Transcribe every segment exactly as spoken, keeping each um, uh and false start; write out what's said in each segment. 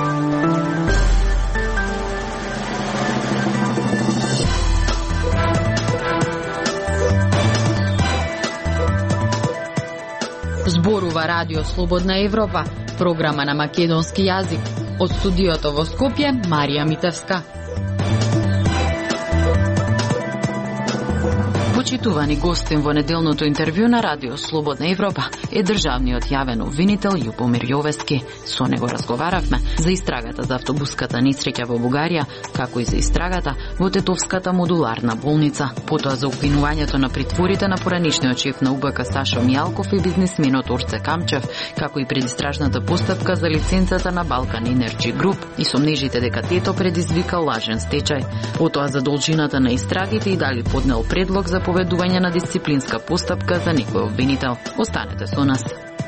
Зборува Радио Слободна Европа, програма на македонски јазик. Од студиото во Скопје, Марија Митевска. Почитувани гостин во неделното интервју на Радио Слободна Европа е државниот јавен обвинител Љубомир Јовески. Со него разговаравме за истрагата за автобуската несреќа во Бугарија, како и за истрагата во Тетовската модуларна болница, потоа за обвинувањето на притворите на поранишниот шеф на УБК Сашо Мијалков и бизнисменот Орце Камчев, како и предистражната постапка за лиценцата на Балкан Енерджи Груп и сомнежите дека Тето предизвика лажен стечај. Потоа за должината на истрагите и дали поднел предлог за поведување на дисциплинска постапка за некој обвинител. Останете со нас.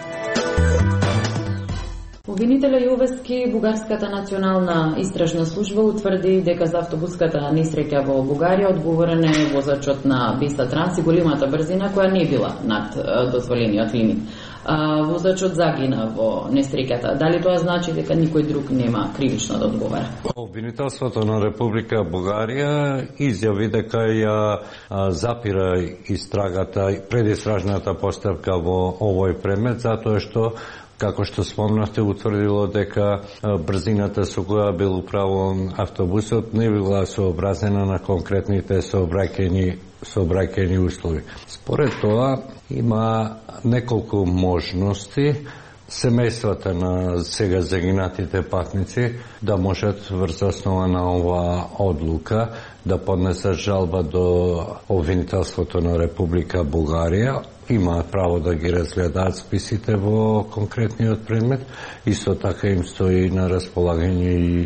Обвинителя Јовески, Бугарската национална истражна служба утврди дека за автобуската несреќа во Бугарија одговорен е возачот на Биса Транс и големата брзина која не била над дозволениот лимит. А, возачот загина во несреќата. Дали тоа значи дека никој друг нема кривично да одговара? Обвинителството на Република Бугарија изјави дека ја запира истрагата и предистражната постапка во овој предмет затоа што, како што спомнавте, утврдило дека брзината со која бил управуван автобусот не била сообразена на конкретните сообраќајни сообраќајни услови. Според тоа има неколку можности семејствата на сега загинатите патници да можат врз основа на ова одлука да поднесат жалба до обвинителството на Република Бугарија. Имаат право да ги разгледаат списите во конкретниот предмет. Исто така им стои на располагање и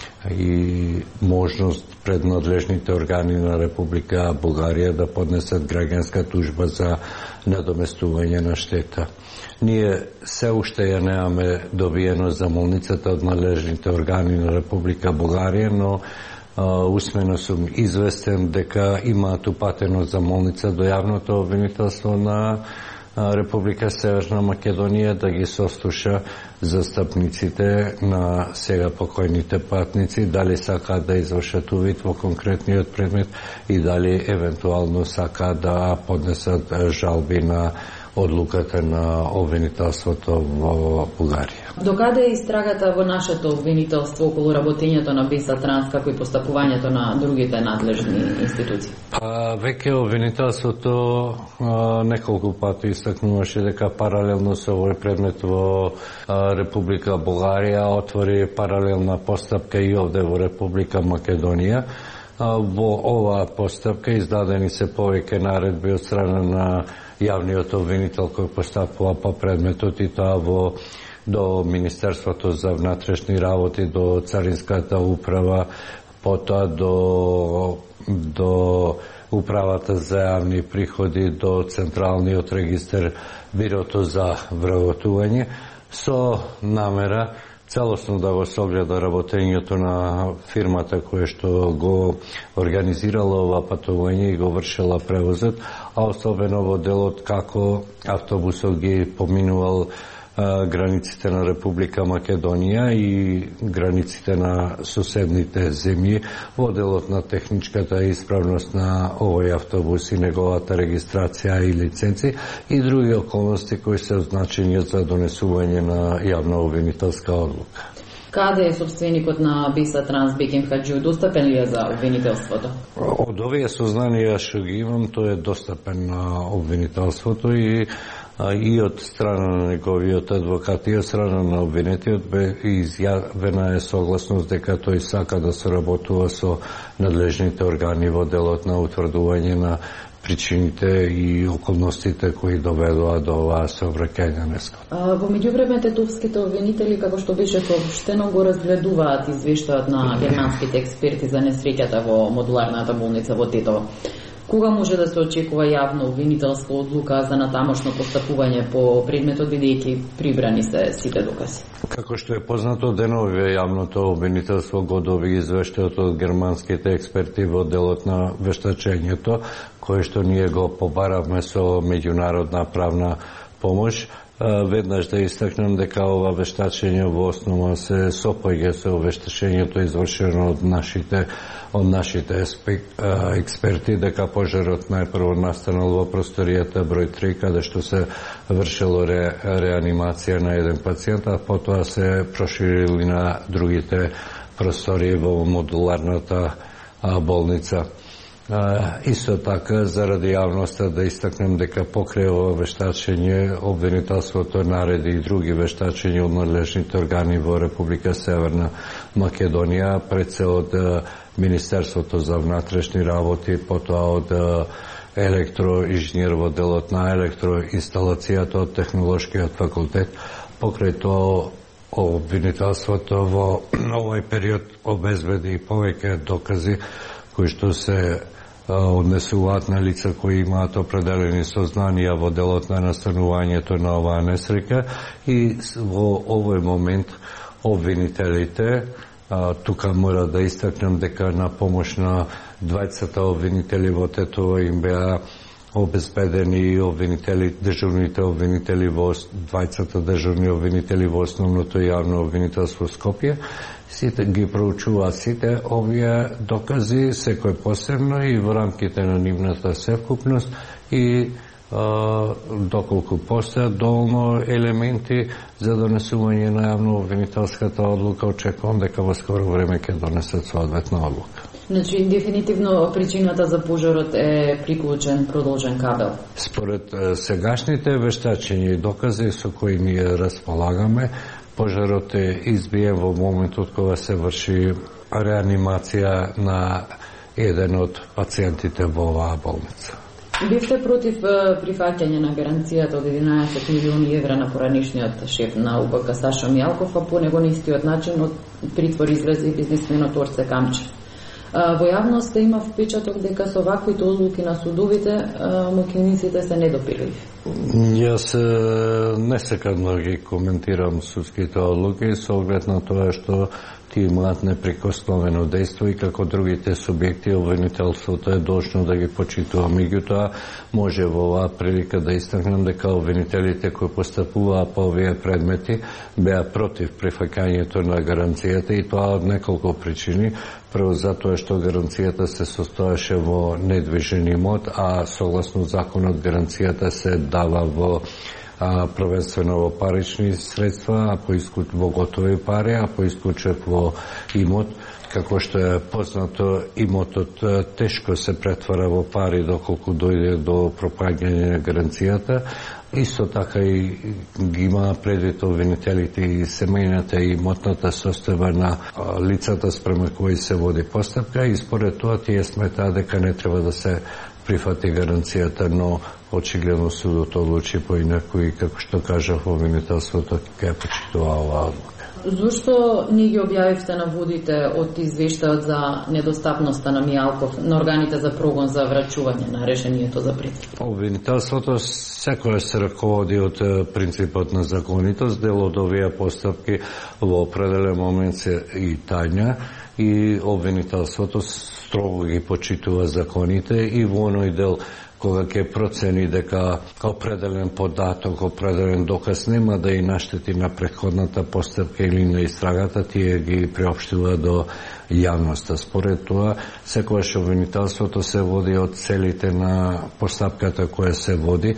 и можност пред надлежните органи на Република Бугарија да поднесат граѓанска тужба за надоместување на штета. Ние се уште ја немаме добиено замолницата од надлежните органи на Република Бугарија, но а, усмено сум известен дека имаат упатено замолница до јавното обвинителство на Република Северна Македонија да ги сослуша застапниците на сега покојните патници, дали сакаат да извршат увид во конкретниот предмет и дали евентуално сакаат да поднесат жалби на одлуката на обвинителството во Бугарија. Докаде е истрагата во нашето обвинителство околу работењето на Биса Транс, како и постапувањето на другите надлежни институции? Па, веќе обвинителството а, неколку пати истакнуваше дека паралелно со овој предмет во а, Република Бугарија отвори паралелна постапка и овде во Република Македонија. А, во оваа постапка издадени се повеќе наредби од страна на јавниот обвинител кој постапува по предметот и тоа во до Министерството за внатрешни работи, до Царинската управа, потоа до до Управата за јавни приходи, до Централниот регистар, Бирото за вработување, со намера целосно да го согледа работењето на фирмата која што го организирала ова патување и го вршила превозот, а особено во делот како автобусот ги поминувал а, границите на Република Македонија и границите на соседните земји, во делот на техничката исправност на овој автобус и неговата регистрација и лиценци и други околности кои се значени за донесување на јавна обвинителска одлука. Каде е собственикот на Биса Транс, Беким Хаджиев, достапен ли е за обвинителството? Од овие сознанија што ги имам, тој е достапен на обвинителството и и од страна на неговиот адвокат и од страна на обвинетиот бе изјавена е согласност дека тој сака да соработува со надлежните органи во делот на утврдување на причините и околностите кои доведоа до оваа сообраќајна несгода. Во меѓувреме тетовските обвинители, како што беше соопштено, го разгледуваат извештајот на германските експерти за несреќата во модуларната болница во Тетово. Кога може да се очекува јавно обвинителска одлука за натамошно постапување по предметот, бидејќи прибрани се сите докази? Како што е познато, денови јавното обвинителство го доби извештајот од германските експерти во делот на вештачењето, кое што ние го побаравме со меѓународна правна помош Веднаш да истакнем дека ова вештачење во основа се сопоѓа со вештачењето извршено од нашите од нашите експерти, дека пожарот најпрво настанал во просторијата број три, каде што се вршело ре, реанимација на еден пациент, а потоа се проширили на другите простории во модуларната болница. А, исто така, заради јавноста да истакнем дека покрај ова вештачење, обвинителството нареди и други вештачења од надлежните органи во Република Северна Македонија, пред се од Министерството за внатрешни работи, потоа од електроинженер во делот на електроинсталацијата од Технолошкиот факултет. Покрај тоа, обвинителството во овој период обезбеди повеќе докази кои што се однесуваат на лица кои имаат определени сознанија во делот на настанувањето на оваа несреќа, и во овој момент обвинителите, тука мора да истакнем дека на помош на двајцата обвинители во Тетово им беа обезбедени обвинители, дежурните обвинители во двајцата дежурни обвинители во основното јавно обвинителство Скопје. Сите ги проучуваат сите овие докази, секој посебно и во рамките на нивната севкупност, и а, доколку постојат доволно елементи за донесување на јавно обвинителската одлука, очекувам дека во скоро време ќе донесат соодветна одлука. Значи, дефинитивно причината за пожарот е приклучен продолжен кабел. Според сегашните вештачења и докази со кои ние располагаме, пожарот е избиен во моментот кога се врши реанимација на еден од пациентите во оваа болница. Бивте против прифаќање на гаранцијата од единаесет милиони евра на поранишниот шеф на У Б К Сашо Мијалков, а по него на истиот начин од притвор излезе и бизнисменот Орце Камчи. Во јавноста има впечаток дека со ваквите одлуки на судовите мокиниците се недопирливи. Јас не секам да ги коментирам судските одлуки со оглед на тоа што тие имаат неприкосновено дејство и како другите субјекти обвинителството е должно да ги почитува. Меѓутоа, може во оваа прилика да истакнем дека обвинителите кои постапуваа по овие предмети беа против прифаќањето на гаранцијата, и тоа од неколку причини. Прво затоа што гаранцијата се состоеше во недвижен имот, а согласно законот гаранцијата се дава во а, првенствено во парични средства, а по искуч во готови пари, а по исклучок во имот. Како што е познато, имотот тешко се претвара во пари доколку дојде до пропаѓање на гаранцијата. Исто така и ги има предвид обвинителите и семејната и имотната состојба на лицата спрема кои се води постапка, и според тоа тие сметаа дека не треба да се прифати гаранцијата, но очигледно судот одлучи поинаку и, како што кажав, обвинителството ќе почитува оваа одлука. Зошто не ги објавивте на водите од извештајот за недостапноста на Мијалков на органите за прогон за врачување на решението за притвор? Обвинителството секојаш се раководи од принципот на законитост. Дел од овие постапки во определен момент се и тајна, и обвинителството строго ги почитува законите, и во оној дел кога ќе процени дека определен податок, определен доказ нема да и наштети на претходната постапка или на истрагата, тие ги приопштува до јавноста. Според тоа, секојаш обвинителството се води од целите на постапката која се води,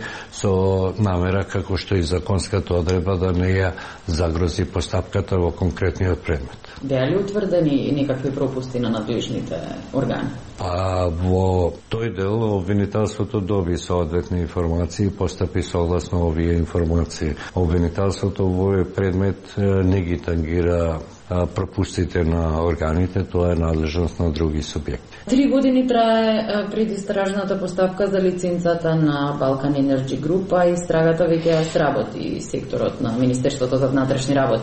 со намера, како што и законската одредба, да не ја загрози постапката во конкретниот предмет. Беа ли утврдени некакви пропусти на надлежните органи? А во тој дел обвинителството доби соодветни информации и постапи согласно овие информации. Обвинителството во овој предмет не ги тангира пропустите на органите, тоа е надлежност на други субјекти. Три години трае предистражната постапка за лиценцата на Балкан Енерджи Груп, а истрагата веќе ја сработи секторот на Министерството за внатрешни работи.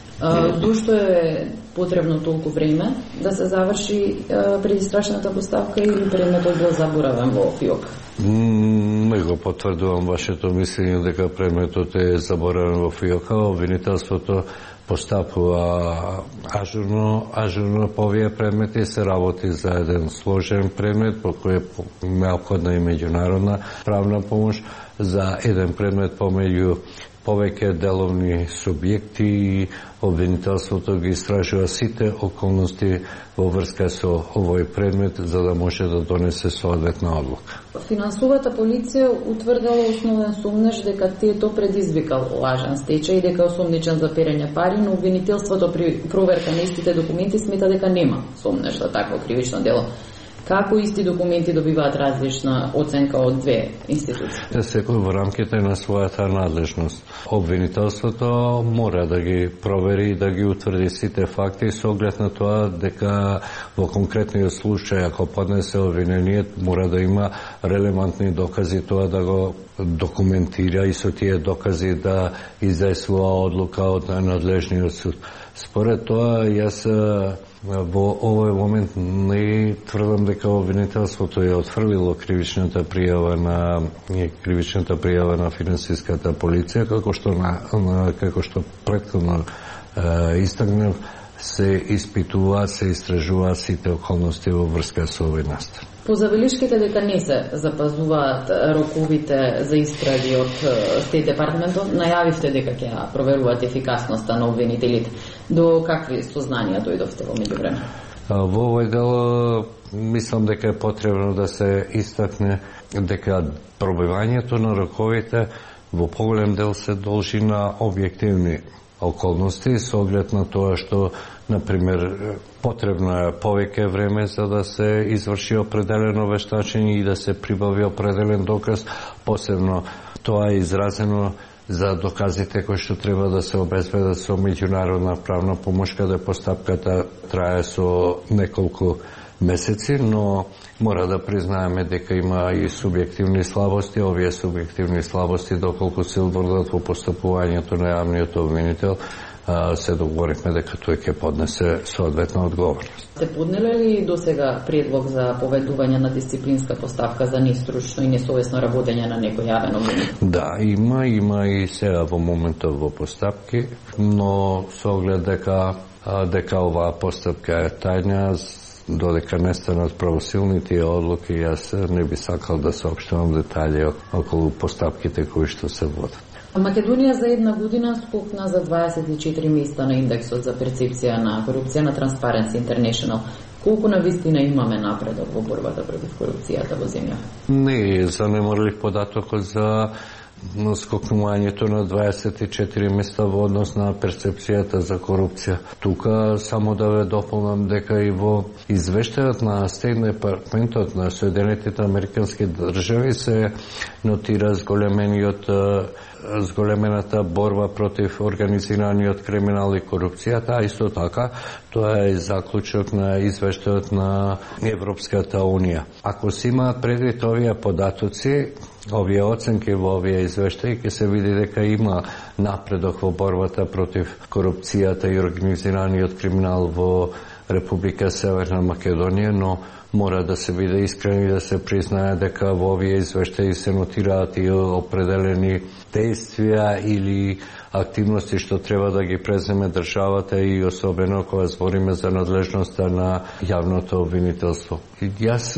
Зошто е потребно толку време да се заврши предистрашната поставка, или предметот бил заборавен во ФИОК? Не го потврдувам вашето мислење дека предметот е заборавен во ФИОК. Обвинителството постапува ажурно, ажурно по овие предмети, се работи за еден сложен предмет по кој е неопходна и меѓународна правна помош. За еден предмет помеѓу повеќе деловни субјекти и обвинителството ги истражува сите околности во врска со овој предмет за да може да донесе соодветна одлука. Финансовата полиција утврдила основен сумнеж дека Тето предизвикал лажен стечај и дека осомничен за перење пари, но обвинителството при проверка на истите документи смета дека нема сумнеж за такво кривично дело. Како исти документи добиваат различна оценка од две институции? Секој во рамките на својата надлежност. Обвинителството мора да ги провери и да ги утврди сите факти со оглед на тоа дека во конкретниот случај, ако поднесе обвинение, мора да има релевантни докази тоа да го документира и со тие докази да издајствува одлука од надлежниот суд. Според тоа, јас во овој момент не тврдам дека обвинителството е отфрлило кривичната пријава на кривичната пријава на финансиската полиција, како што на, како што претходно истакнав, се испитуваат, се истражуваат сите околности во врска со овој настан. По забелишките дека не се запазуваат роковите за истраги од Стејт департментот, најавивте дека ќе проверуваат ефикасноста на обвинителите. До какви сознанија дојдовте во меѓувреме? Во овој дел мислам дека е потребно да се истакне дека пробивањето на роковите во поголем дел се должи на објективни околности со оглед на тоа што, например, потребно е повеќе време за да се изврши определено вештачење и да се прибави определен доказ, посебно тоа е изразено за доказите кои што треба да се обезбедат со меѓународна правна помош, каде постапката трае со неколку месеци, но мора да признаеме дека има и субјективни слабости. Овие субјективни слабости, доколку се утврдат во постапувањето на јавниот обвинител, се договоривме дека тој ќе поднесе соодветна одговорност. Се поднеле ли до сега предлог за поведување на дисциплинска поставка за нестручно и несовесно работење на некој јавен обвинител? Да, има, има и сега во моментот во постапки, но со оглед дека дека оваа постапка е тајна, додека не станат правосилните одлуки, јас не би сакал да соопштувам детали околу постапките кои што се водат. Македонија за една година скокна за дваесет и четири места на индексот за перцепција на корупција на Transparency International. Колку навистина имаме напредок во борбата против корупцијата во земја? Не, занемарлив податокот за скокнувањето на дваесет и четири места во однос на перцепцијата за корупција. Тука само да ве дополнам дека и во извештајот на Стејт департментот на Соединетите Американски држави се нотира зголемениот зголемената борба против организираниот криминал и корупцијата, а исто така тоа е заклучок на извештајот на Европската Унија. Ако се имаат предвид овие податоци, овие оценки во овие извештаи, ќе се види дека има напредок во борбата против корупцијата и организираниот криминал во Република Северна Македонија, но мора да се биде искрен и да се признае дека во овие извештаи се нотираат и определени действија или активности што треба да ги преземе државата и особено кога збориме за надлежноста на јавното обвинителство. И јас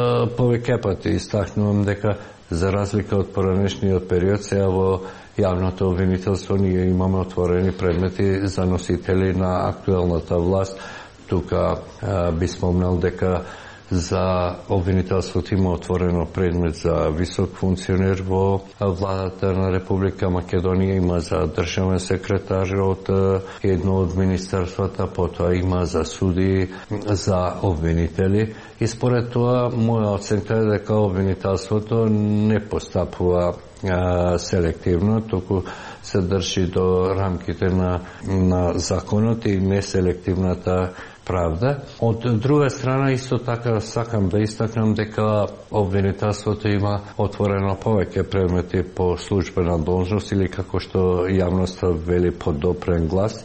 повеќе пати истакнувам дека за разлика од поранешниот период, сега во јавното обвинителство ние имаме отворени предмети за носители на актуелната власт. Тука би спомнал дека за обвинителството има отворено предмет за висок функционер во владата на Република Македонија, има за државен секретар од едно од министерствата, потоа има за суди, за обвинители. И според тоа, моја оценка е дека обвинителството не постапува а, селективно, туку се држи до рамките на, на законот и неселективната правда. Од друга страна, исто така сакам да истакнам дека обвинителството има отворено повеќе предмети по службена должност или како што јавноста вели под допрен глас.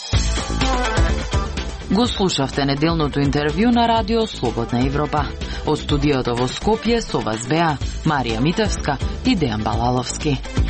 Го слушавте неделното интервју на Радио Слободна Европа. Од студиото во Скопје со вас беа Марија Митевска и Дејан Балаловски.